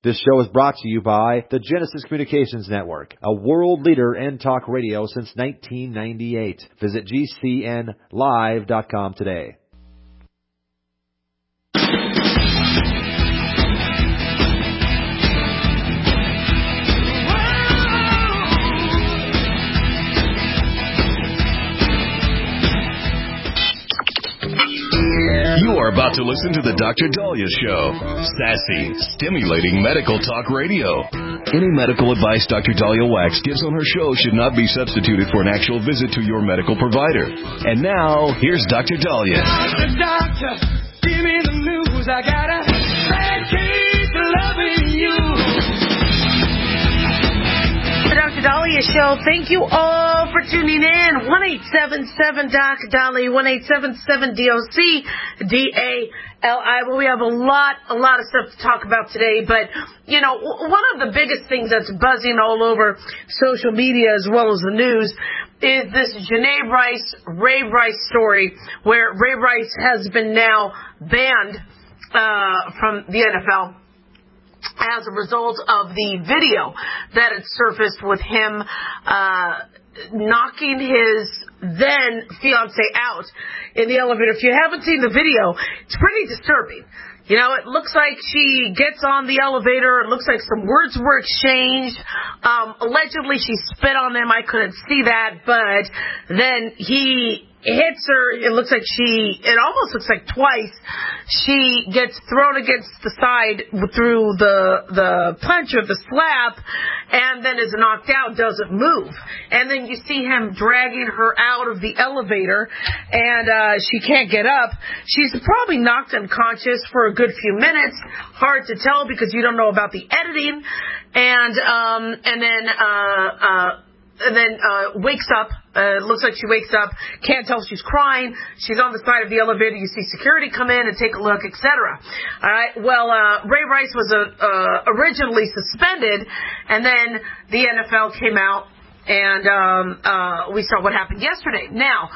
This show is brought to you by the Genesis Communications Network, a world leader in talk radio since 1998. Visit GCNlive.com today. You are about to listen to the Dr. Daliah Show. Sassy, stimulating medical talk radio. Any medical advice Dr. Daliah Wax gives on her show should not be substituted for an actual visit to your medical provider. And now, here's Dr. Daliah. Doctor, give me the news. I got a bad case of loving you. The Dr. Daliah Show. Thank you all for tuning in. 1-877-DOC-DALI, 1-877-DOC-DALI. Well, we have a lot of stuff to talk about today, but, you know, one of the biggest things that's buzzing all over social media as well as the news is this Janae Rice, Ray Rice story, where Ray Rice has been now banned from the NFL as a result of the video that had surfaced with him knocking his then fiance out in the elevator. If you haven't seen the video, it's pretty disturbing. You know, it looks like she gets on the elevator. It looks like some words were exchanged. Allegedly, she spit on him. I couldn't see that, but then he hits her. It almost looks like twice. She gets thrown against the side through the punch or the slap, and then is knocked out, doesn't move. And then you see him dragging her out of the elevator, and she can't get up. She's probably knocked unconscious for a good few minutes. Hard to tell because you don't know about the editing. And then wakes up. Looks like she wakes up. Can't tell if she's crying. She's on the side of the elevator. You see security come in and take a look, etc. All right. Well, Ray Rice was originally suspended, and then the NFL came out, and we saw what happened yesterday. Now,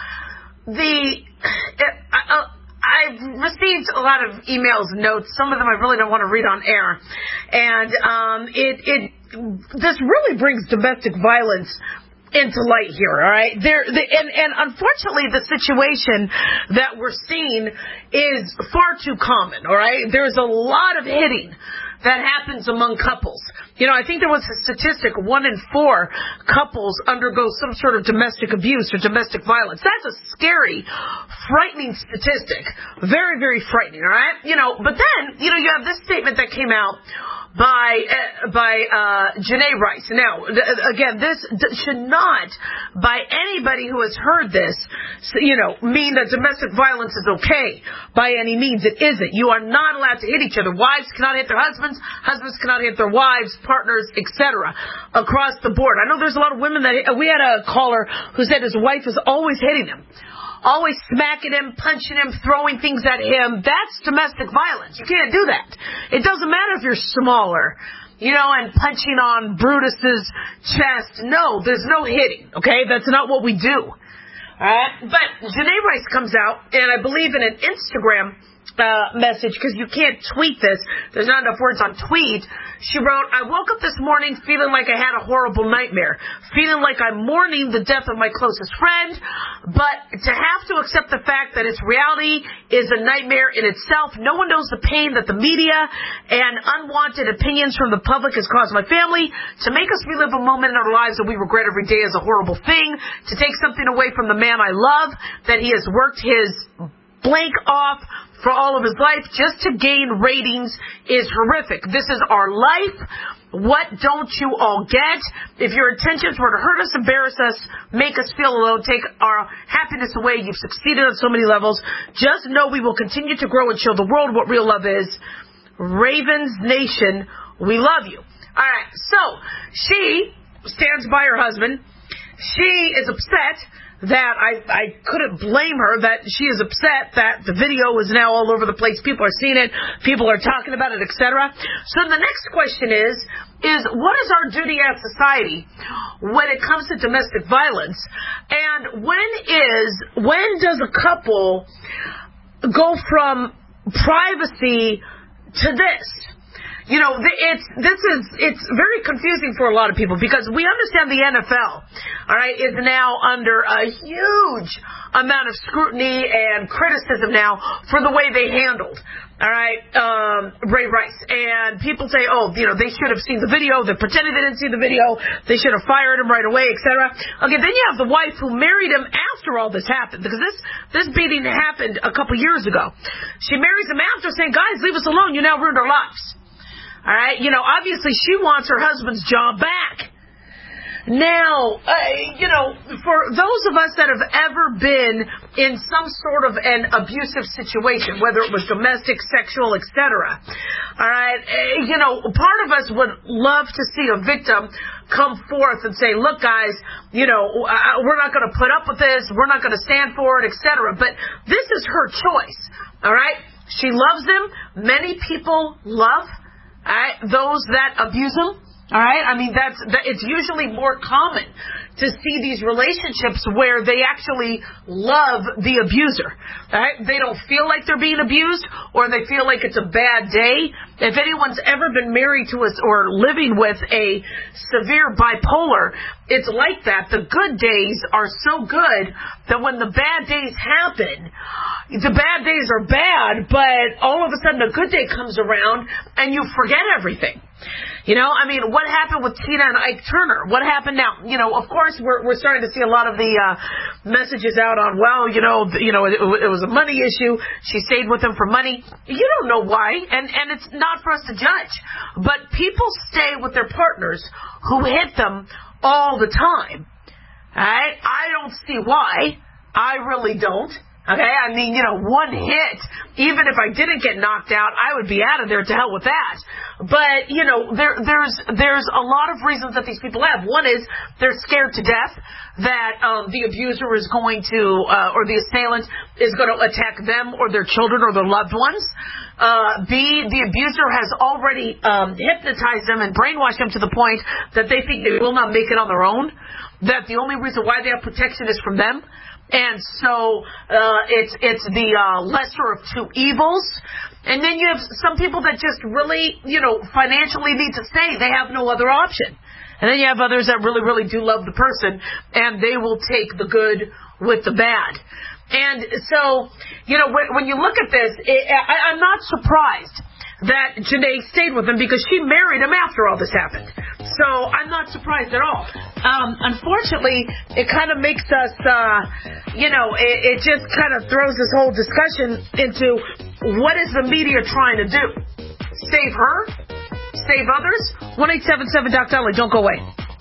I've received a lot of emails, notes. Some of them I really don't want to read on air, and this really brings domestic violence into light here, all right? And unfortunately, the situation that we're seeing is far too common, all right? There's a lot of hitting that happens among couples. You know, I think there was a statistic, 1 in 4 couples undergo some sort of domestic abuse or domestic violence. That's a scary, frightening statistic. Very, very frightening, all right? You know, but then, you know, you have this statement that came out by Janae Rice. Now, again, this should not, by anybody who has heard this, you know, mean that domestic violence is okay. By any means, it isn't. You are not allowed to hit each other. Wives cannot hit their husbands. Husbands cannot hit their wives, partners, etc. Across the board. I know there's a lot of women that, we had a caller who said his wife is always hitting him. Always smacking him, punching him, throwing things at him. That's domestic violence. You can't do that. It doesn't matter if you're smaller, you know, and punching on Brutus's chest. No, there's no hitting, okay? That's not what we do. All right? But Janae Rice comes out, and I believe in an Instagram message, because you can't tweet this. There's not enough words on tweet. She wrote, I woke up this morning feeling like I had a horrible nightmare, feeling like I'm mourning the death of my closest friend, but to have to accept the fact that its reality is a nightmare in itself. No one knows the pain that the media and unwanted opinions from the public has caused my family. To make us relive a moment in our lives that we regret every day is a horrible thing. To take something away from the man I love, that he has worked his blank off for all of his life just to gain ratings is horrific. This is our life. What don't you all get? If your intentions were to hurt us, embarrass us, make us feel alone, take our happiness away, you've succeeded on so many levels. Just know we will continue to grow and show the world what real love is. Ravens Nation, we love you. All right, so she stands by her husband. She is upset that I couldn't blame her that she is upset that the video is now all over the place. People are seeing it. People are talking about it, etc. So the next question is what is our duty as society when it comes to domestic violence? And when does a couple go from privacy to this? it's very confusing for a lot of people because we understand the NFL, all right, is now under a huge amount of scrutiny and criticism now for the way they handled, all right, Ray Rice. And people say, they should have seen the video. They pretended they didn't see the video. They should have fired him right away, etc. Okay, then you have the wife who married him after all this happened, because this beating happened a couple years ago. She marries him after, saying, guys, leave us alone. You now ruined our lives. All right, obviously she wants her husband's job back. Now, for those of us that have ever been in some sort of an abusive situation, whether it was domestic, sexual, etc., all right, part of us would love to see a victim come forth and say, look, guys, we're not going to put up with this, we're not going to stand for it, etc. But this is her choice, all right? She loves him. Many people love those that abuse them. All right, I mean it's usually more common to see these relationships where they actually love the abuser. All right, they don't feel like they're being abused, or they feel like it's a bad day. If anyone's ever been married to us or living with a severe bipolar, it's like that. The good days are so good that when the bad days happen, the bad days are bad, but all of a sudden a good day comes around and you forget everything. What happened with Tina and Ike Turner? What happened now? Of course, we're starting to see a lot of the messages out on, it was a money issue. She stayed with him for money. You don't know why, and it's not for us to judge. But people stay with their partners who hit them all the time. All right? I don't see why. I really don't. Okay, one hit, even if I didn't get knocked out, I would be out of there, to hell with that. But, there's a lot of reasons that these people have. One is they're scared to death that the abuser is going to, or the assailant is going to attack them or their children or their loved ones. B, the abuser has already hypnotized them and brainwashed them to the point that they think they will not make it on their own, that the only reason why they have protection is from them. And so it's the lesser of two evils. And then you have some people that just really, financially need to stay. They have no other option. And then you have others that really, really do love the person, and they will take the good with the bad. And so, when you look at this, I'm not surprised that Janae stayed with him, because she married him after all this happened. So I'm not surprised at all. Unfortunately, it kind of makes us, it just kind of throws this whole discussion into, what is the media trying to do? Save her? Save others? 1-877-DOC-DOLLY. Don't go away.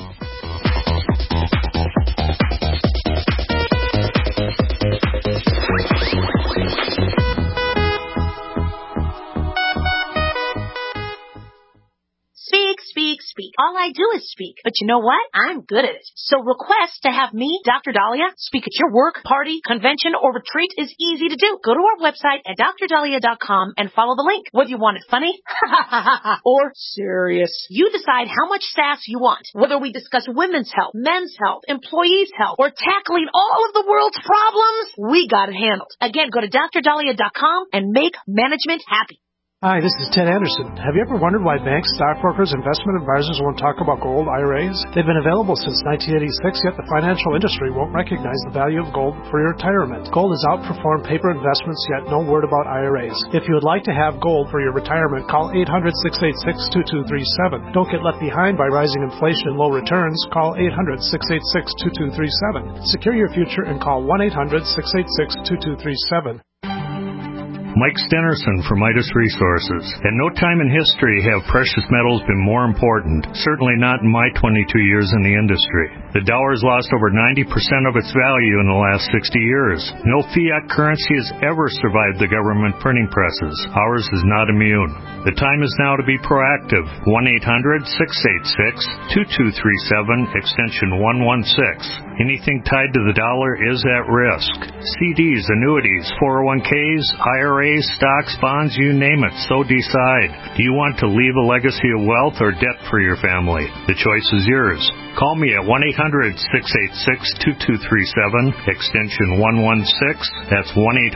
Speak. All I do is speak. But you know what? I'm good at it. So request to have me, Dr. Dahlia, speak at your work, party, convention, or retreat is easy to do. Go to our website at drdahlia.com and follow the link. Whether you want it funny or serious, you decide how much sass you want. Whether we discuss women's health, men's health, employees' health, or tackling all of the world's problems, we got it handled. Again, go to drdahlia.com and make management happy. Hi, this is Ted Anderson. Have you ever wondered why banks, stockbrokers, investment advisors won't talk about gold IRAs? They've been available since 1986, yet the financial industry won't recognize the value of gold for your retirement. Gold has outperformed paper investments, yet no word about IRAs. If you would like to have gold for your retirement, call 800-686-2237. Don't get left behind by rising inflation and low returns. Call 800-686-2237. Secure your future and call 1-800-686-2237. Mike Stenerson from Midas Resources. At no time in history have precious metals been more important, certainly not in my 22 years in the industry. The dollar has lost over 90% of its value in the last 60 years. No fiat currency has ever survived the government printing presses. Ours is not immune. The time is now to be proactive. 1-800-686-2237, extension 116. Anything tied to the dollar is at risk. CDs, annuities, 401ks, IRAs, stocks, bonds, you name it. So decide. Do you want to leave a legacy of wealth or debt for your family? The choice is yours. Call me at 1-800-686-2237, extension 116. That's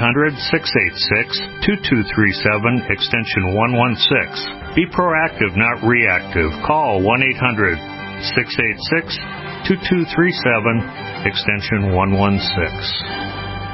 1-800-686-2237, extension 116. Be proactive, not reactive. Call 1-800-686-2237, extension 116.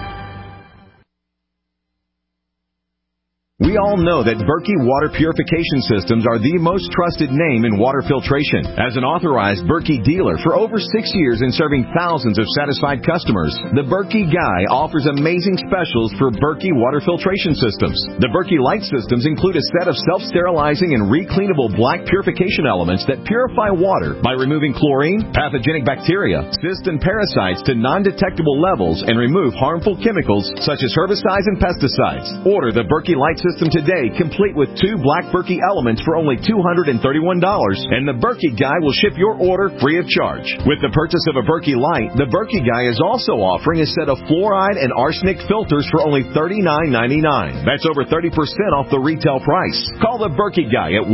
We all know that Berkey Water Purification Systems are the most trusted name in water filtration. As an authorized Berkey dealer for over 6 years and serving thousands of satisfied customers, the Berkey Guy offers amazing specials for Berkey water filtration systems. The Berkey Light systems include a set of self-sterilizing and recleanable black purification elements that purify water by removing chlorine, pathogenic bacteria, cysts, and parasites to non-detectable levels and remove harmful chemicals such as herbicides and pesticides. Order the Berkey Light system today, complete with 2 black Berkey elements for only $231, and the Berkey Guy will ship your order free of charge. With the purchase of a Berkey Light, the Berkey Guy is also offering a set of fluoride and arsenic filters for only $39.99. That's over 30% off the retail price. Call the Berkey Guy at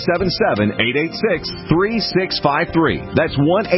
1-877-886-3653. That's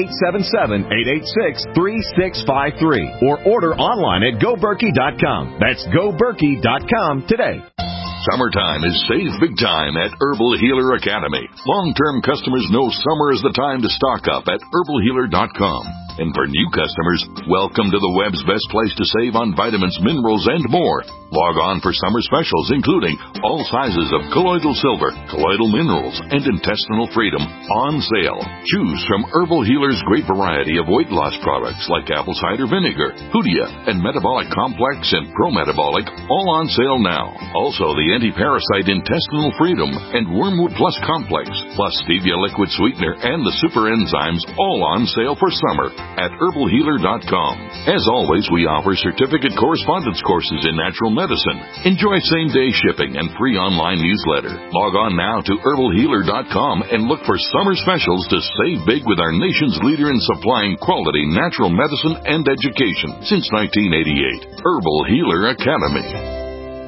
1-877-886-3653. Or order online at GoBerkey.com. That's GoBerkey.com today. Summertime is save big time at Herbal Healer Academy. Long-term customers know summer is the time to stock up at herbalhealer.com. And for new customers, welcome to the web's best place to save on vitamins, minerals, and more. Log on for summer specials, including all sizes of colloidal silver, colloidal minerals, and intestinal freedom on sale. Choose from Herbal Healer's great variety of weight loss products like apple cider vinegar, Hoodia, and Metabolic Complex and Pro-Metabolic, all on sale now. Also, the anti-parasite intestinal freedom and Wormwood Plus Complex, plus stevia liquid sweetener and the super enzymes, all on sale for summer at herbalhealer.com. As always, we offer certificate correspondence courses in natural medicine. Enjoy same-day shipping and free online newsletter. Log on now to herbalhealer.com and look for summer specials to save big with our nation's leader in supplying quality natural medicine and education since 1988. Herbal Healer Academy.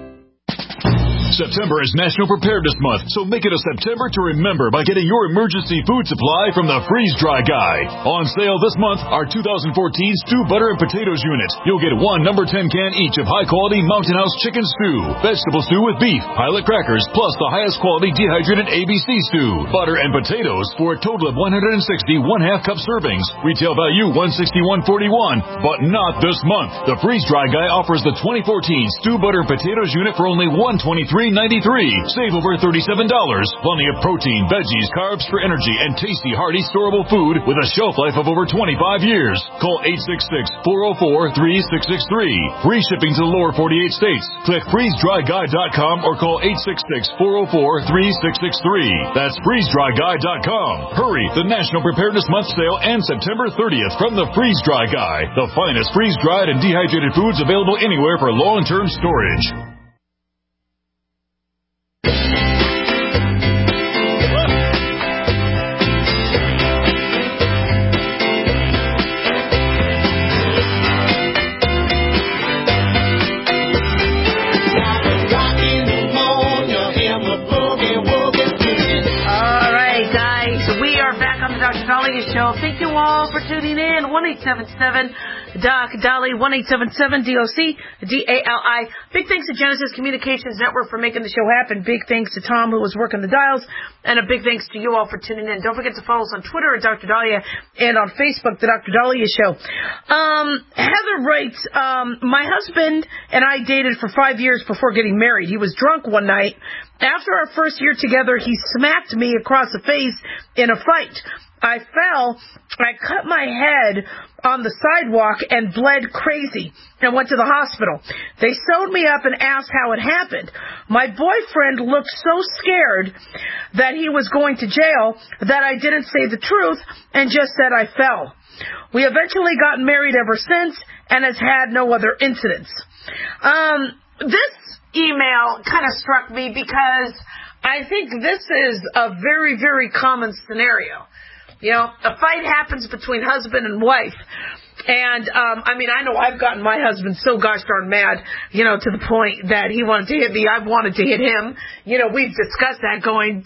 September is National Preparedness Month, so make it a September to remember by getting your emergency food supply from the Freeze Dry Guy. On sale this month, our 2014 Stew Butter and Potatoes unit. You'll get 1 number 10 can each of high-quality Mountain House chicken stew, vegetable stew with beef, pilot crackers, plus the highest quality dehydrated ABC stew, butter and potatoes for a total of 160 1/2 cup servings. Retail value $161.41, but not this month. The Freeze Dry Guy offers the 2014 Stew Butter and Potatoes unit for only $123.93. Save over $37. Plenty of protein, veggies, carbs for energy, and tasty, hearty, storable food with a shelf life of over 25 years. Call 866-404-3663. Free shipping to the lower 48 states. Click freezedryguy.com or call 866-404-3663. That's freezedryguy.com. Hurry! The National Preparedness Month sale ends September 30th from the Freeze Dry Guy. The finest freeze-dried and dehydrated foods available anywhere for long-term storage. Show. Thank you all for tuning in. 1-877-DOC-DOLLY, 1-877-DOC-DALI. Big thanks to Genesis Communications Network for making the show happen. Big thanks to Tom, who was working the dials. And a big thanks to you all for tuning in. Don't forget to follow us on Twitter at Dr. Dahlia and on Facebook, The Dr. Dahlia Show. Heather writes, my husband and I dated for 5 years before getting married. He was drunk one night. After our first year together, he smacked me across the face in a fight. I fell, I cut my head on the sidewalk and bled crazy and went to the hospital. They sewed me up and asked how it happened. My boyfriend looked so scared that he was going to jail that I didn't say the truth and just said I fell. We eventually got married ever since and has had no other incidents. This email kind of struck me because I think this is a very, very common scenario. You know, a fight happens between husband and wife, And, I know I've gotten my husband so gosh darn mad, to the point that he wanted to hit me. I've wanted to hit him. We've discussed that going,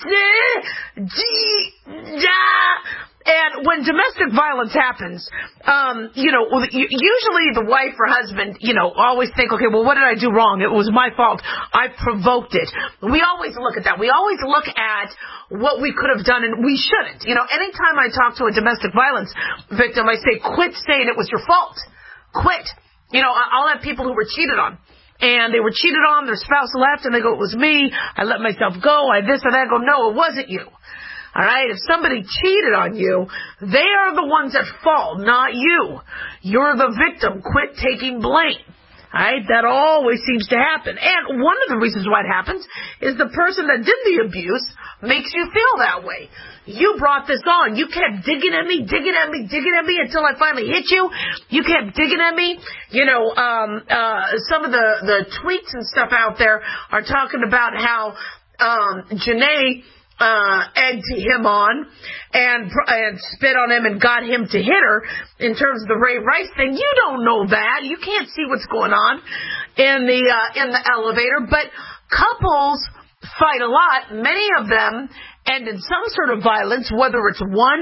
and when domestic violence happens, usually the wife or husband, always think, okay, well, what did I do wrong? It was my fault. I provoked it. We always look at that. We always look at what we could have done, and we shouldn't. Anytime I talk to a domestic violence victim, I say, quit saying it was your fault. Quit. I'll have people who were cheated on. And they were cheated on, their spouse left, and they go, it was me. I let myself go. I this or that. I go, no, it wasn't you. All right, if somebody cheated on you, they are the ones at fault, not you. You're the victim. Quit taking blame. All right, that always seems to happen. And one of the reasons why it happens is the person that did the abuse makes you feel that way. You brought this on. You kept digging at me until I finally hit you. You kept digging at me. Some of the tweets and stuff out there are talking about how Janae egged him on and spit on him and got him to hit her in terms of the Ray Rice thing. You don't know that. You can't see what's going on in the elevator. But couples fight a lot. Many of them end in some sort of violence, whether it's one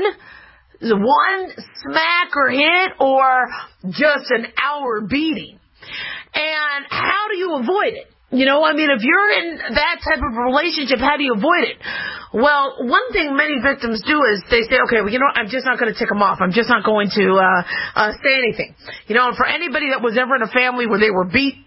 smack or hit or just an hour beating. And how do you avoid it? If you're in that type of relationship, how do you avoid it? Well, one thing many victims do is they say, okay, well, I'm just not going to tick them off. I'm just not going to say anything. And for anybody that was ever in a family where they were beat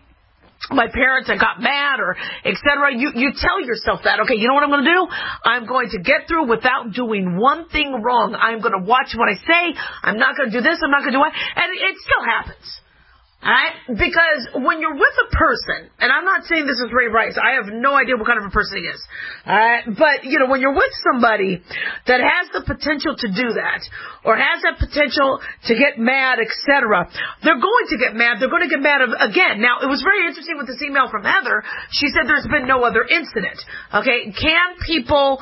by parents and got mad or et cetera, you tell yourself that, okay, you know what I'm going to do? I'm going to get through without doing one thing wrong. I'm going to watch what I say. I'm not going to do this. I'm not going to do that. And it still happens. Alright? Because when you're with a person, and I'm not saying this is Ray Rice, I have no idea what kind of a person he is. Alright? But, when you're with somebody that has the potential to do that, or has that potential to get mad, etc., they're going to get mad. They're going to get mad again. Now, it was very interesting with this email from Heather. She said there's been no other incident. Okay? Can people,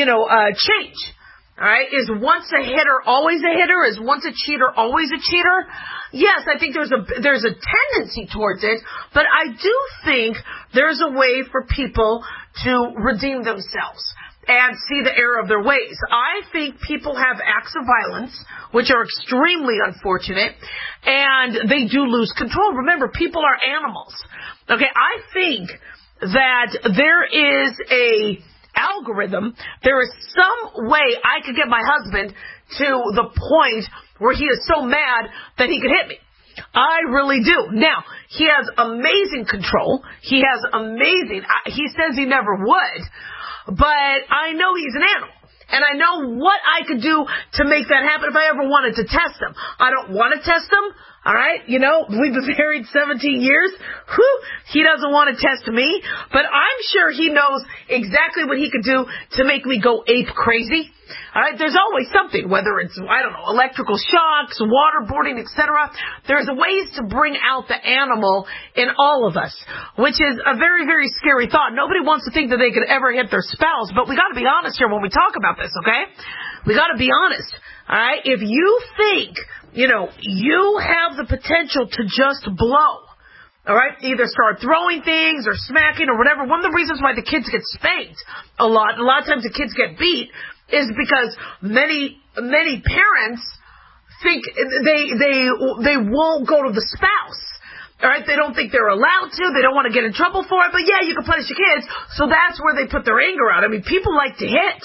change? Alright, is once a hitter always a hitter? Is once a cheater always a cheater? Yes, I think there's a tendency towards it, but I do think there's a way for people to redeem themselves and see the error of their ways. I think people have acts of violence, which are extremely unfortunate, and they do lose control. Remember, people are animals. Okay, I think that there is a algorithm, there is some way I could get my husband to the point where he is so mad that he could hit me. I really do. Now, he has amazing control. He has amazing, he says he never would, but I know he's an animal. And I know what I could do to make that happen if I ever wanted to test him. I don't want to test him. All right, we've been married 17 years. He doesn't want to test me, but I'm sure he knows exactly what he could do to make me go ape crazy. All right, there's always something, whether it's, electrical shocks, waterboarding, etc. There's ways to bring out the animal in all of us, which is a very, very scary thought. Nobody wants to think that they could ever hit their spouse, but we got to be honest here when we talk about this, okay? We got to be honest. All right, if you think, you have the potential to just blow, all right, either start throwing things or smacking or whatever. One of the reasons why the kids get spanked a lot of times the kids get beat, is because many parents think they won't go to the spouse. All right, they don't think they're allowed to. They don't want to get in trouble for it. But yeah, you can punish your kids. So that's where they put their anger out. I mean, people like to hit.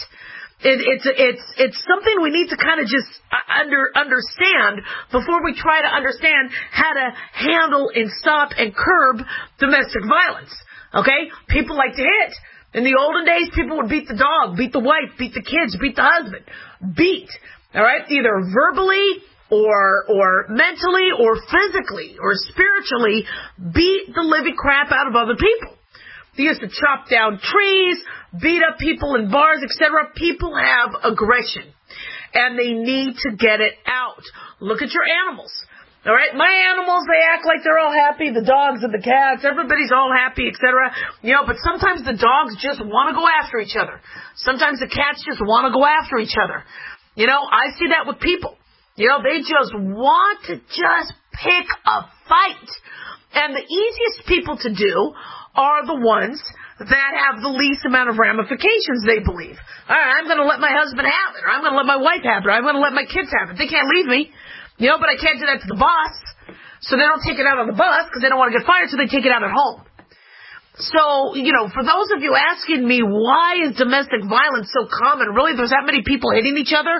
It's something we need to kind of just understand before we try to understand how to handle and stop and curb domestic violence. Okay? People like to hit. In the olden days, people would beat the dog, beat the wife, beat the kids, beat the husband. Beat. All right? Either verbally or mentally or physically or spiritually beat the living crap out of other people. They used to chop down trees, beat up people in bars, etc. People have aggression, and they need to get it out. Look at your animals. All right, my animals, they act like they're all happy. The dogs and the cats, everybody's all happy, etc. But sometimes the dogs just want to go after each other. Sometimes the cats just want to go after each other. I see that with people. You know, they just want to just pick a fight. And the easiest people to do are the ones that have the least amount of ramifications, they believe. All right, I'm going to let my husband have it, or I'm going to let my wife have it, or I'm going to let my kids have it. They can't leave me, you know, but I can't do that to the boss. So they don't take it out on the bus because they don't want to get fired, so they take it out at home. So, you know, for those of you asking me, why is domestic violence so common? Really, there's that many people hitting each other?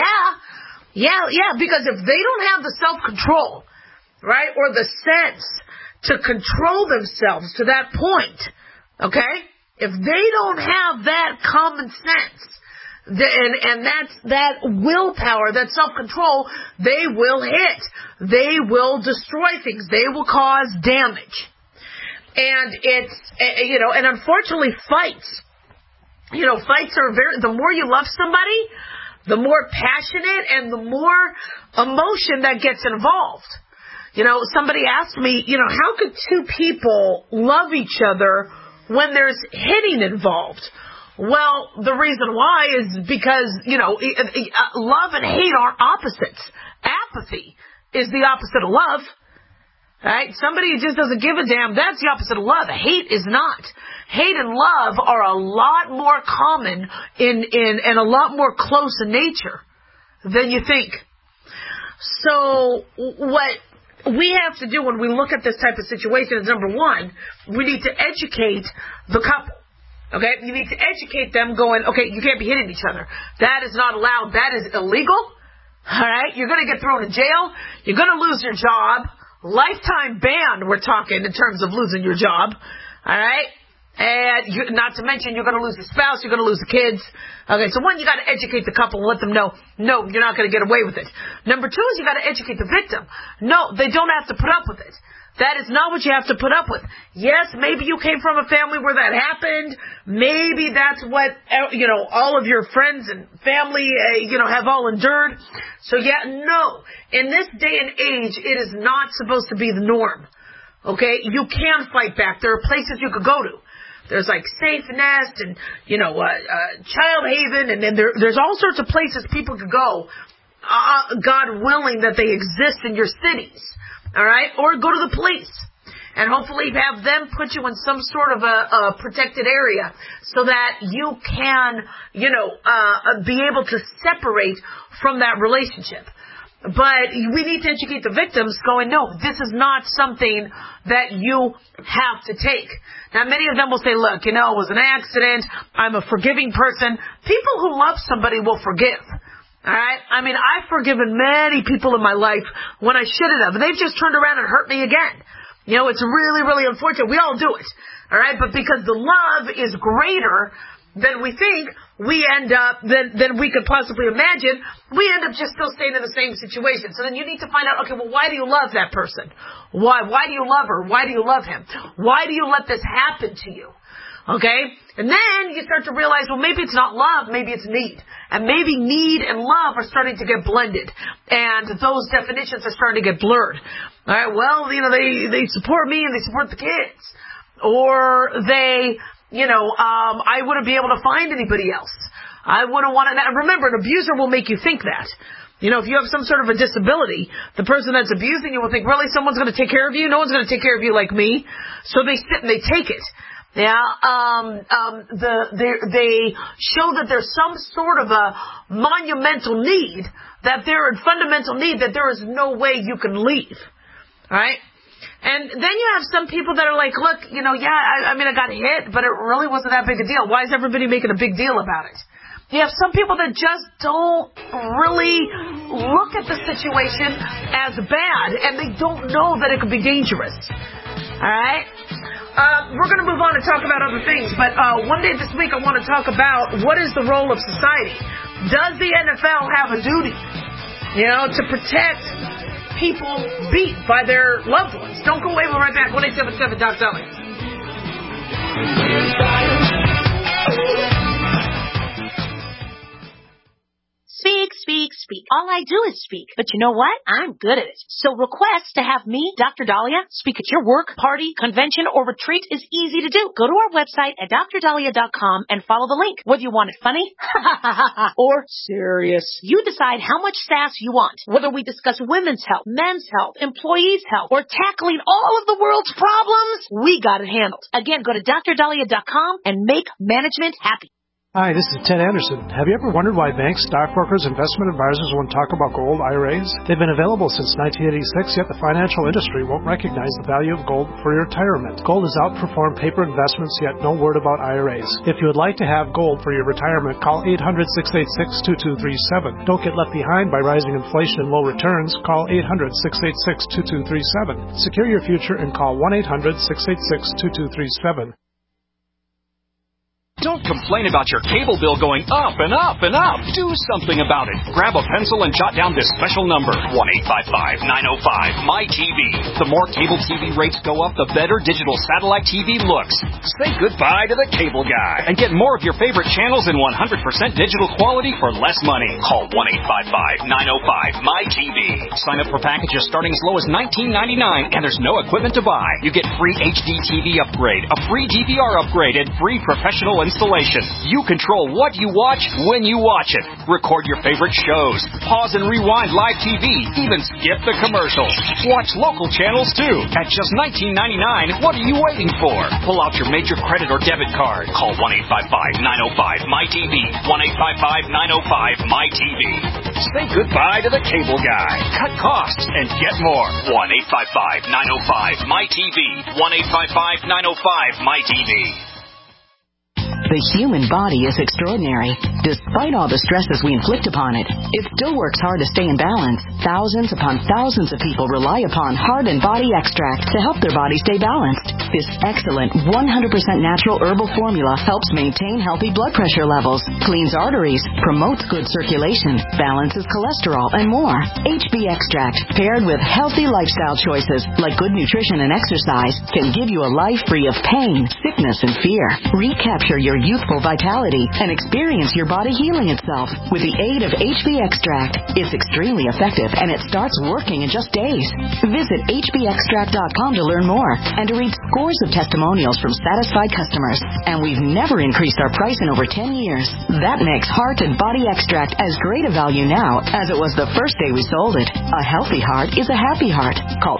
Yeah, because if they don't have the self-control, right, or the sense to control themselves to that point, okay, if they don't have that common sense, and that's that willpower, that self-control, they will hit. They will destroy things. They will cause damage. And it's, you know, and unfortunately fights are the more you love somebody, the more passionate and the more emotion that gets involved. You know, somebody asked me, you know, how could two people love each other when there's hitting involved? Well, the reason why is because, you know, love and hate aren't opposites. Apathy is the opposite of love. Right? Somebody who just doesn't give a damn, that's the opposite of love. Hate is not. Hate and love are a lot more common and a lot more close in nature than you think. So what we have to do when we look at this type of situation is, number one, we need to educate the couple. Okay? You need to educate them going, okay, you can't be hitting each other. That is not allowed. That is illegal. Alright? You're going to get thrown in jail. You're going to lose your job. Lifetime ban, we're talking, in terms of losing your job. Alright? And not to mention, you're going to lose the spouse, you're going to lose the kids. Okay, so one, you got to educate the couple and let them know, no, you're not going to get away with it. Number two is you got to educate the victim. No, they don't have to put up with it. That is not what you have to put up with. Yes, maybe you came from a family where that happened. Maybe that's what, you know, all of your friends and family, you know, have all endured. So yeah, no. In this day and age, it is not supposed to be the norm. Okay? You can fight back. There are places you could go to. There's like Safe Nest and, you know, Child Haven, and then there's all sorts of places people could go, God willing that they exist in your cities. All right? Or go to the police and hopefully have them put you in some sort of a protected area so that you can, you know, be able to separate from that relationship. But we need to educate the victims going, no, this is not something that you have to take. Now, many of them will say, look, you know, it was an accident. I'm a forgiving person. People who love somebody will forgive. All right? I mean, I've forgiven many people in my life when I shouldn't have, and they've just turned around and hurt me again. You know, it's really, really unfortunate. We all do it. All right? But because the love is greater than we think, we end up, than we could possibly imagine, we end up just still staying in the same situation. So then you need to find out, okay, well, why do you love that person? Why? Why do you love her? Why do you love him? Why do you let this happen to you? Okay? And then you start to realize, well, maybe it's not love, maybe it's need. And maybe need and love are starting to get blended. And those definitions are starting to get blurred. Alright, well, you know, they support me and they support the kids. Or they, you know, I wouldn't be able to find anybody else. I wouldn't want to, remember, an abuser will make you think that. You know, if you have some sort of a disability, the person that's abusing you will think, really, someone's going to take care of you? No one's going to take care of you like me. So they sit and they take it. Yeah, they show that there's some sort of a monumental need, that they're in fundamental need, that there is no way you can leave. Alright? And then you have some people that are like, look, you know, yeah, I mean, I got hit, but it really wasn't that big a deal. Why is everybody making a big deal about it? You have some people that just don't really look at the situation as bad, and they don't know that it could be dangerous. Alright? We're going to move on and talk about other things, but one day this week I want to talk about what is the role of society. Does the NFL have a duty, you know, to protect people beat by their loved ones? Don't go away. We'll be right back. 1-877 Doc Dolly. Speak, speak. All I do is speak. But you know what? I'm good at it. So request to have me, Dr. Dahlia, speak at your work, party, convention, or retreat is easy to do. Go to our website at drdahlia.com and follow the link. Whether you want it funny or serious, you decide how much sass you want. Whether we discuss women's health, men's health, employees' health, or tackling all of the world's problems, we got it handled. Again, go to drdahlia.com and make management happy. Hi, this is Ted Anderson. Have you ever wondered why banks, stockbrokers, investment advisors won't talk about gold IRAs? They've been available since 1986, yet the financial industry won't recognize the value of gold for your retirement. Gold has outperformed paper investments, yet no word about IRAs. If you would like to have gold for your retirement, call 800-686-2237. Don't get left behind by rising inflation and low returns. Call 800-686-2237. Secure your future and call 1-800-686-2237. Don't complain about your cable bill going up and up and up. Do something about it. Grab a pencil and jot down this special number, 1-855-905-MY-TV. The more cable TV rates go up, the better digital satellite TV looks. Say goodbye to the cable guy and get more of your favorite channels in 100% digital quality for less money. Call 1-855-905-MY-TV. Sign up for packages starting as low as $19.99, and there's no equipment to buy. You get free HD TV upgrade, a free DVR upgrade, and free professional installation. You control what you watch when you watch it. Record your favorite shows. Pause and rewind live TV. Even skip the commercials. Watch local channels too. At just $19.99, what are you waiting for? Pull out your major credit or debit card. Call 1-855-905-MY-TV. 1-855-905-MY-TV. Say goodbye to the cable guy. Cut costs and get more. 1-855-905-MY-TV. 1-855-905-MY-TV. The human body is extraordinary. Despite all the stresses we inflict upon it, it still works hard to stay in balance. Thousands upon thousands of people rely upon Heart and Body Extract to help their body stay balanced. This excellent 100% natural herbal formula helps maintain healthy blood pressure levels, cleans arteries, promotes good circulation, balances cholesterol, and more. HB Extract, paired with healthy lifestyle choices like good nutrition and exercise, can give you a life free of pain, sickness, and fear. Recapture your youthful vitality and experience your body healing itself with the aid of HB Extract. It's extremely effective and it starts working in just days. Visit hbextract.com to learn more and to read scores of testimonials from satisfied customers. And we've never increased our price in over 10 years. That makes Heart and Body Extract as great a value now as it was the first day we sold it. A healthy heart is a happy heart. Call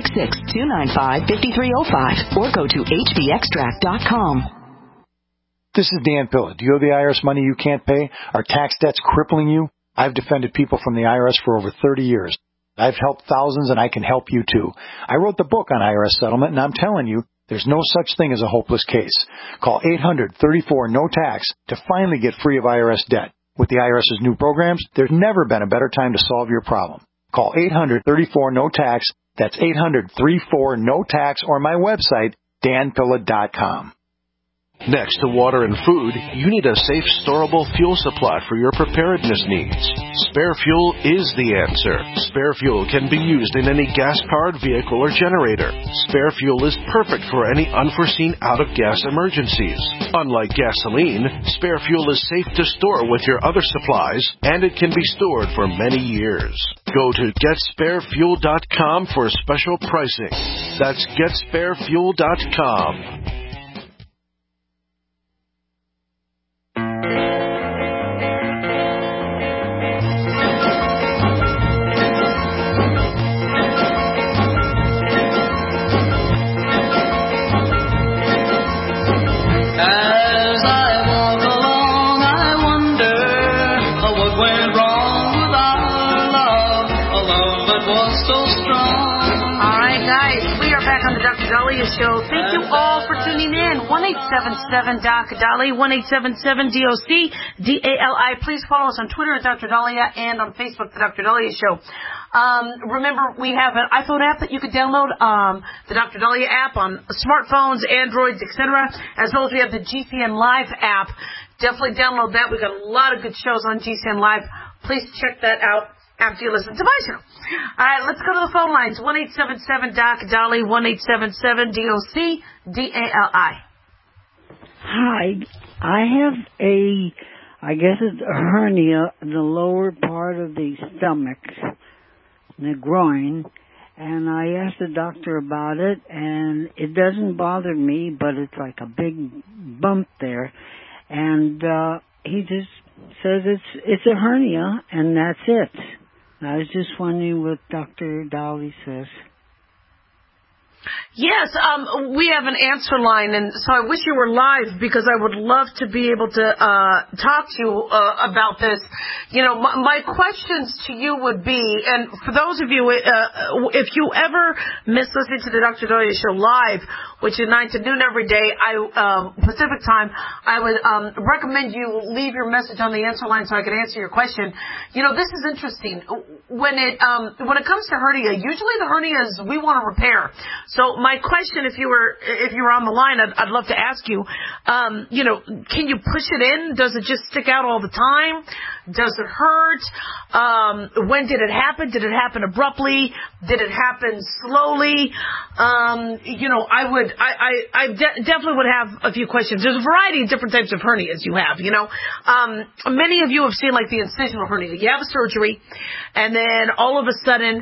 866-295-5305 or go to hbextract.com. This is Dan Pilla. Do you owe the IRS money you can't pay? Are tax debts crippling you? I've defended people from the IRS for over 30 years. I've helped thousands, and I can help you too. I wrote the book on IRS settlement, and I'm telling you, there's no such thing as a hopeless case. Call 800-34-NO-TAX to finally get free of IRS debt. With the IRS's new programs, there's never been a better time to solve your problem. Call 800-34-NO-TAX. That's 800-34-NO-TAX, or my website, danpilla.com. Next to water and food, you need a safe, storable fuel supply for your preparedness needs. Spare Fuel is the answer. Spare Fuel can be used in any gas-powered vehicle or generator. Spare Fuel is perfect for any unforeseen out-of-gas emergencies. Unlike gasoline, Spare Fuel is safe to store with your other supplies, and it can be stored for many years. Go to GetSpareFuel.com for special pricing. That's GetSpareFuel.com. Show. Thank you all for tuning in. 1-877-DOC-DALI, 1-877-DOC-DALI. Please follow us on Twitter at Dr. Dahlia and on Facebook, The Dr. Dahlia Show. Remember, we have an iPhone app that you could download, the Dr. Dahlia app on smartphones, Androids, etc., as well as we have the GCN Live app. Definitely download that. We've got a lot of good shows on GCN Live. Please check that out after you listen to my show. All right, let's go to the phone lines. 1-877-DOC-DALI, 1-877-DOC-DALI. Hi, I have a I guess it's a hernia in the lower part of the stomach, the groin, and I asked the doctor about it, and it doesn't bother me, but it's like a big bump there, and he just says it's a hernia, and that's it. I was just wondering what Dr. Dolly says. Yes, we have an answer line, and so I wish you were live because I would love to be able to talk to you about this. You know, my questions to you would be, and for those of you, if you ever miss listening to the Dr. Dahlia Show live, which is 9 to noon every day, Pacific time, I would recommend you leave your message on the answer line so I can answer your question. You know, this is interesting. When it comes to hernia, usually the hernias we want to repair. So my question, if you were on the line, I'd love to ask you, you know, can you push it in? Does it just stick out all the time? Does it hurt? When did it happen? Did it happen abruptly? Did it happen slowly? You know, I definitely would have a few questions. There's a variety of different types of hernias you have, you know. Many of you have seen like the incisional hernia. You have a surgery, and then all of a sudden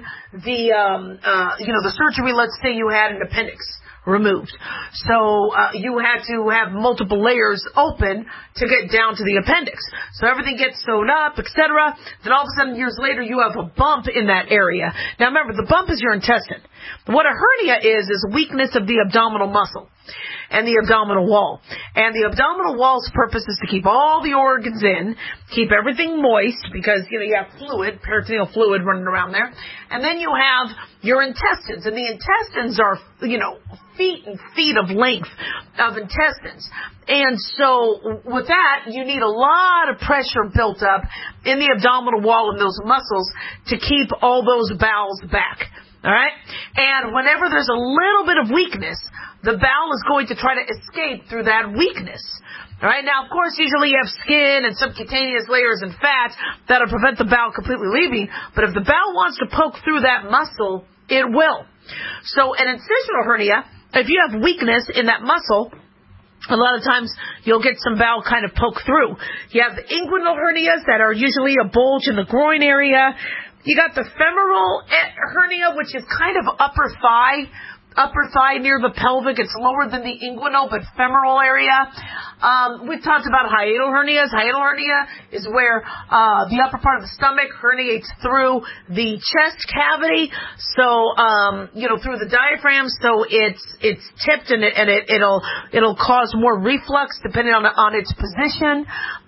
the surgery, let's say you had an appendix removed. So you had to have multiple layers open to get down to the appendix. So everything gets sewed up, etc. Then all of a sudden, years later, you have a bump in that area. Now remember, the bump is your intestine. What a hernia is weakness of the abdominal muscle and the abdominal wall. And the abdominal wall's purpose is to keep all the organs in, keep everything moist, because, you know, you have fluid, peritoneal fluid running around there. And then you have your intestines. And the intestines are, you know, feet and feet of length of intestines. And so with that, you need a lot of pressure built up in the abdominal wall and those muscles to keep all those bowels back. All right? And whenever there's a little bit of weakness, the bowel is going to try to escape through that weakness. All right? Now, of course, usually you have skin and subcutaneous layers and fat that'll prevent the bowel completely leaving. But if the bowel wants to poke through that muscle, it will. So an incisional hernia, if you have weakness in that muscle, a lot of times you'll get some bowel kind of poke through. You have the inguinal hernias that are usually a bulge in the groin area. You got the femoral hernia, which is kind of upper thigh near the pelvic. It's lower than the inguinal, but femoral area. We've talked about hiatal hernias. Hiatal hernia is where the upper part of the stomach herniates through the chest cavity, so through the diaphragm. So it's tipped and it'll cause more reflux depending on its position.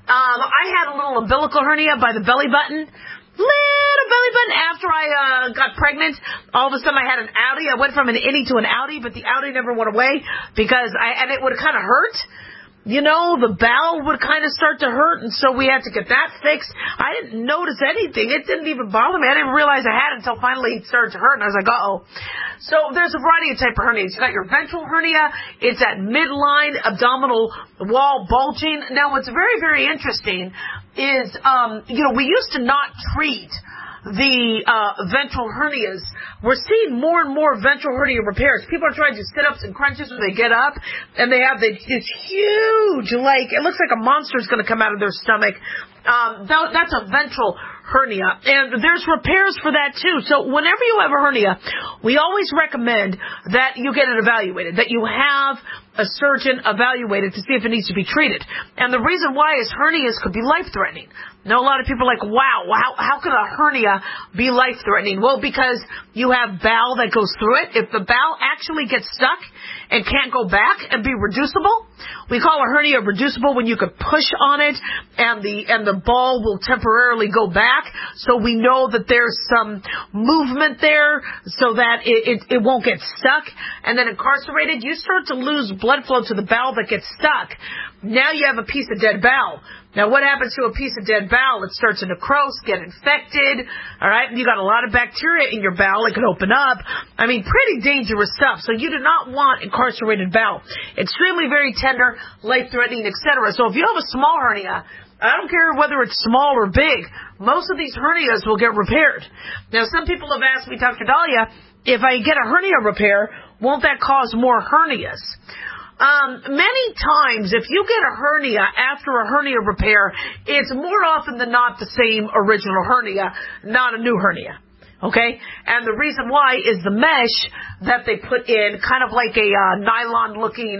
I had a little umbilical hernia by the belly button. Little belly button. After I got pregnant, all of a sudden I had an outie. I went from an innie to an outie, but the outie never went away because it would kind of hurt. You know, the bowel would kind of start to hurt, and so we had to get that fixed. I didn't notice anything. It didn't even bother me. I didn't realize I had it until finally it started to hurt, and I was like, uh-oh. So there's a variety of type of hernias. You got your ventral hernia. It's at midline abdominal wall bulging. Now, what's very, very interesting is, we used to not treat the ventral hernias. We're seeing more and more ventral hernia repairs. People are trying to do sit-ups and crunches when they get up, and they have this huge, it looks like a monster's going to come out of their stomach. That's a ventral hernia, and there's repairs for that too. So whenever you have a hernia, we always recommend that you get it evaluated, that you have a surgeon evaluate it to see if it needs to be treated. And the reason why is hernias could be life-threatening. Now, a lot of people are like, wow, how could a hernia be life-threatening? Well, because you have bowel that goes through it. If the bowel actually gets stuck and can't go back and be reducible, we call a hernia reducible when you could push on it and the ball will temporarily go back. So we know that there's some movement there so that it won't get stuck. And then incarcerated, you start to lose blood flow to the bowel that gets stuck. Now you have a piece of dead bowel. Now, what happens to a piece of dead bowel? It starts to necrose, get infected, all right? You got a lot of bacteria in your bowel. It can open up. I mean, pretty dangerous stuff. So you do not want incarcerated bowel. Extremely very tender, life-threatening, etc. So if you have a small hernia, I don't care whether it's small or big, most of these hernias will get repaired. Now, some people have asked me, Dr. Dahlia, if I get a hernia repair, won't that cause more hernias? Many times, if you get a hernia after a hernia repair, it's more often than not the same original hernia, not a new hernia. Okay? And the reason why is the mesh that they put in, kind of like a nylon-looking,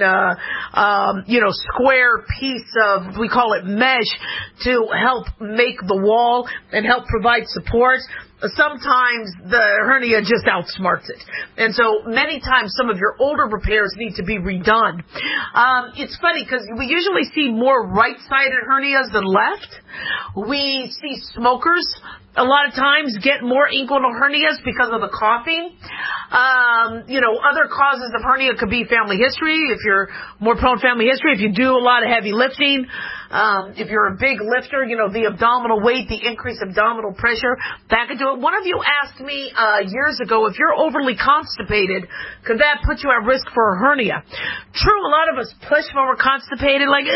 square piece of, we call it mesh, to help make the wall and help provide support. Sometimes the hernia just outsmarts it. And so many times some of your older repairs need to be redone. It's funny because we usually see more right-sided hernias than left. We see smokers a lot of times get more inguinal hernias because of the coughing. Other causes of hernia could be family history. If you're more prone to family history, if you do a lot of heavy lifting, if you're a big lifter, the abdominal weight, the increased abdominal pressure, that could do it. One of you asked me years ago, if you're overly constipated, could that put you at risk for a hernia? True, a lot of us push when we're constipated, like,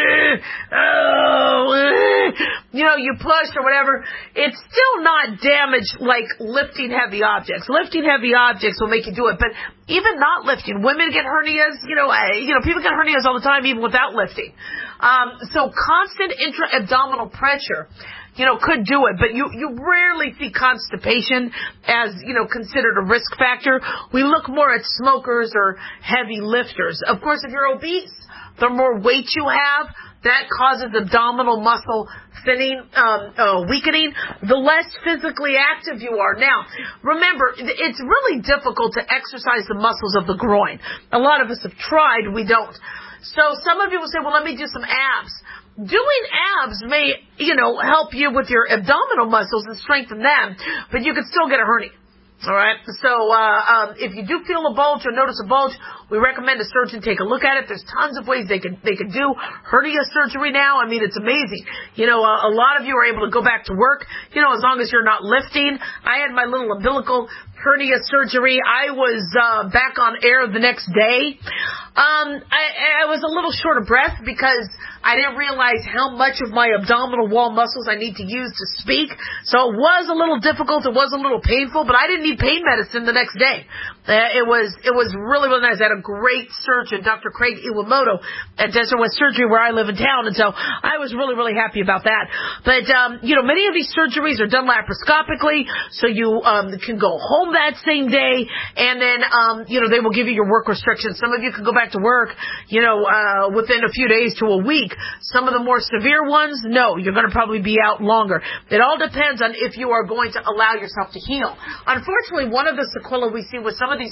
you push or whatever. It's still not damage like lifting heavy objects. Lifting heavy objects will make you do it, but even not lifting, women get hernias. People get hernias all the time, even without lifting. So constant intra-abdominal pressure, could do it, but you rarely see constipation as, considered a risk factor. We look more at smokers or heavy lifters. Of course, if you're obese, the more weight you have, that causes abdominal muscle thinning, weakening, the less physically active you are. Now, remember, it's really difficult to exercise the muscles of the groin. A lot of us have tried, we don't. So some of you will say, well, let me do some abs. Doing abs may, help you with your abdominal muscles and strengthen them, but you could still get a hernia. All right. So if you do feel a bulge or notice a bulge, we recommend a surgeon take a look at it. There's tons of ways they could do hernia surgery now. I mean, it's amazing. A lot of you are able to go back to work, as long as you're not lifting. I had my little umbilical hernia surgery. I was back on air the next day. I was a little short of breath because I didn't realize how much of my abdominal wall muscles I need to use to speak. So it was a little difficult. It was a little painful, but I didn't need pain medicine the next day. It was really, really nice. I had a great surgeon, Dr. Craig Iwamoto at Desert West Surgery where I live in town. And so I was really, really happy about that. But, many of these surgeries are done laparoscopically. So you can go home that same day. And then, they will give you your work restrictions. Some of you can go back to work, within a few days to a week. Some of the more severe ones, no, you're going to probably be out longer. It all depends on if you are going to allow yourself to heal. Unfortunately, one of the sequelae we see with some of these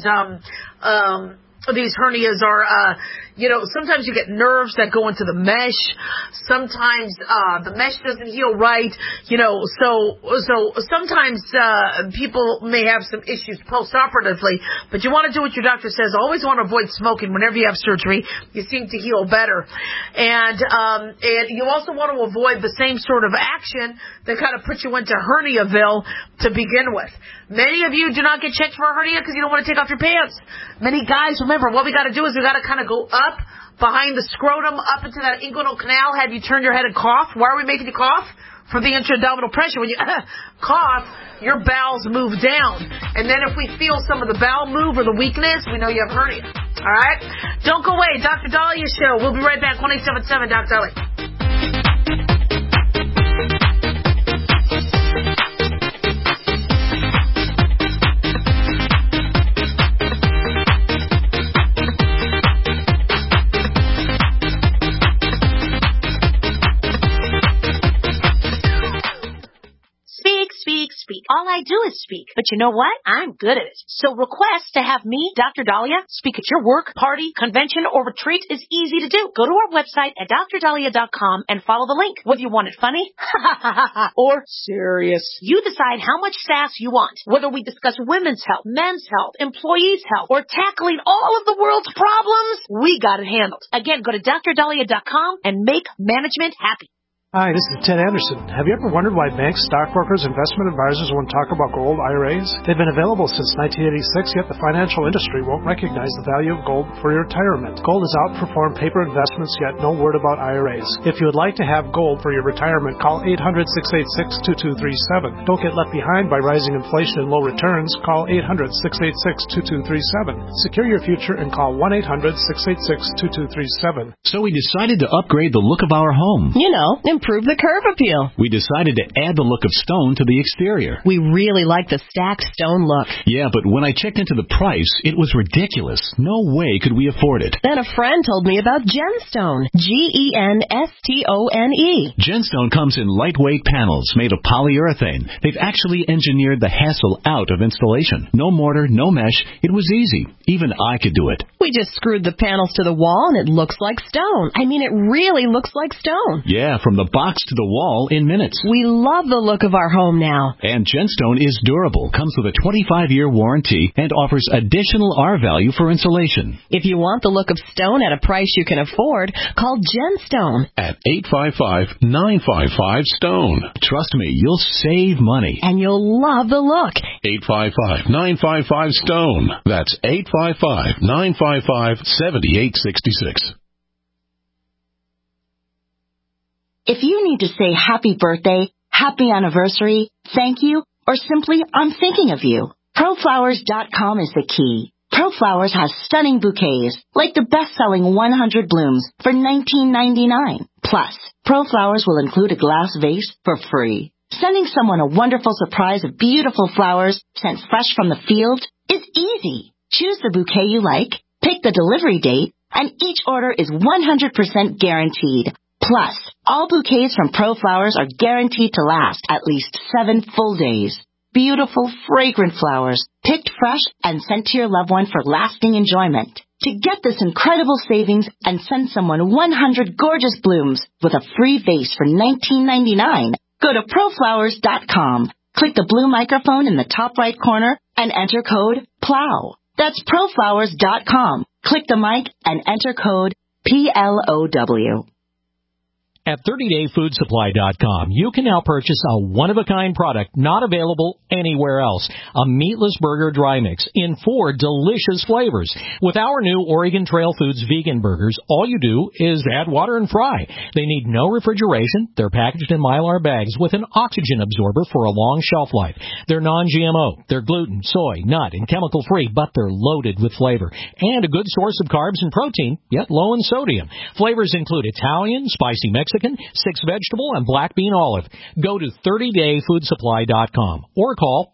hernias are, sometimes you get nerves that go into the mesh. Sometimes the mesh doesn't heal right. So sometimes people may have some issues post-operatively, but you want to do what your doctor says. Always want to avoid smoking whenever you have surgery. You seem to heal better. And you also want to avoid the same sort of action that kind of puts you into herniaville to begin with. Many of you do not get checked for a hernia because you don't want to take off your pants. Many guys, remember, what we got to do is we got to kind of go up behind the scrotum, up into that inguinal canal, have you turn your head and cough. Why are we making you cough? For the intra-abdominal pressure. When you cough, your bowels move down. And then if we feel some of the bowel move or the weakness, we know you have hernia. All right? Don't go away. Dr. Dahlia Show. We'll be right back. 1-877 Dr. Dahlia. Speak. All I do is speak. But you know what? I'm good at it. So request to have me, Dr. Dahlia, speak at your work, party, convention, or retreat is easy to do. Go to our website at drdahlia.com and follow the link. Whether you want it funny or serious, you decide how much sass you want. Whether we discuss women's health, men's health, employees' health, or tackling all of the world's problems, we got it handled. Again, go to drdahlia.com and make management happy. Hi, this is Ted Anderson. Have you ever wondered why banks, stockbrokers, investment advisors won't talk about gold IRAs? They've been available since 1986, yet the financial industry won't recognize the value of gold for your retirement. Gold has outperformed paper investments, yet no word about IRAs. If you would like to have gold for your retirement, call 800-686-2237. Don't get left behind by rising inflation and low returns. Call 800-686-2237. Secure your future and call 1-800-686-2237. So we decided to upgrade the look of our home. You know, improve the curb appeal. We decided to add the look of stone to the exterior. We really like the stacked stone look. Yeah, but when I checked into the price, it was ridiculous. No way could we afford it. Then a friend told me about Genstone. Genstone. Genstone comes in lightweight panels made of polyurethane. They've actually engineered the hassle out of installation. No mortar, no mesh. It was easy. Even I could do it. We just screwed the panels to the wall and it looks like stone. I mean, it really looks like stone. Yeah, from the box to the wall in minutes. We love the look of our home now. And Genstone is durable, comes with a 25-year warranty, and offers additional R value for insulation. If you want the look of stone at a price you can afford, call Genstone at 855-955-STONE. Trust me, you'll save money. And you'll love the look. 855-955-STONE. That's 855-955-7866. If you need to say happy birthday, happy anniversary, thank you, or simply I'm thinking of you, ProFlowers.com is the key. ProFlowers has stunning bouquets, like the best-selling 100 blooms for $19.99. Plus, ProFlowers will include a glass vase for free. Sending someone a wonderful surprise of beautiful flowers sent fresh from the field is easy. Choose the bouquet you like, pick the delivery date, and each order is 100% guaranteed. Plus, all bouquets from ProFlowers are guaranteed to last at least 7 full days. Beautiful, fragrant flowers, picked fresh and sent to your loved one for lasting enjoyment. To get this incredible savings and send someone 100 gorgeous blooms with a free vase for $19.99, go to ProFlowers.com. Click the blue microphone in the top right corner and enter code PLOW. That's ProFlowers.com. Click the mic and enter code PLOW. At 30dayfoodsupply.com, you can now purchase a one-of-a-kind product not available anywhere else. A meatless burger dry mix in 4 delicious flavors. With our new Oregon Trail Foods vegan burgers, all you do is add water and fry. They need no refrigeration. They're packaged in Mylar bags with an oxygen absorber for a long shelf life. They're non-GMO. They're gluten, soy, nut, and chemical-free, but they're loaded with flavor. And a good source of carbs and protein, yet low in sodium. Flavors include Italian, spicy Mexican, 6-vegetable, and black bean olive. Go to 30dayfoodsupply.com or call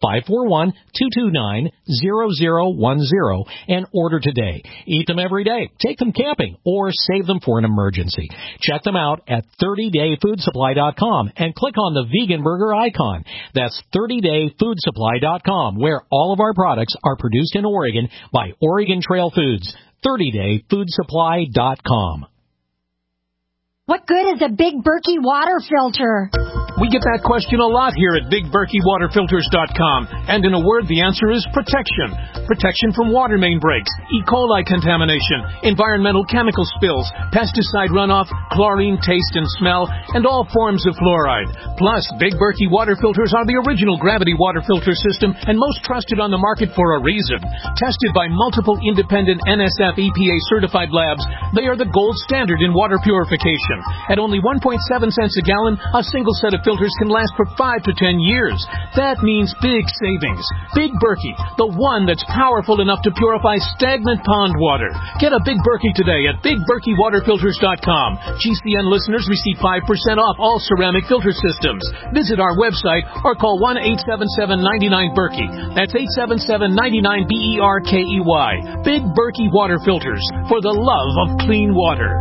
541-229-0010 and order today. Eat them every day, take them camping, or save them for an emergency. Check them out at 30dayfoodsupply.com and click on the vegan burger icon. That's 30dayfoodsupply.com, where all of our products are produced in Oregon by Oregon Trail Foods. 30dayfoodsupply.com. What good is a Big Berkey water filter? We get that question a lot here at BigBerkeyWaterFilters.com. And in a word, the answer is protection. Protection from water main breaks, E. coli contamination, environmental chemical spills, pesticide runoff, chlorine taste and smell, and all forms of fluoride. Plus, Big Berkey water filters are the original gravity water filter system and most trusted on the market for a reason. Tested by multiple independent NSF EPA certified labs, they are the gold standard in water purification. At only 1.7 cents a gallon, a single set of filters can last for 5 to 10 years. That means big savings. Big Berkey, the one that's powerful enough to purify stagnant pond water. Get a Big Berkey today at BigBerkeyWaterFilters.com. GCN listeners receive 5% off all ceramic filter systems. Visit our website or call 1-877-99-BERKEY. That's 877-99-BERKEY. Big Berkey Water Filters, for the love of clean water.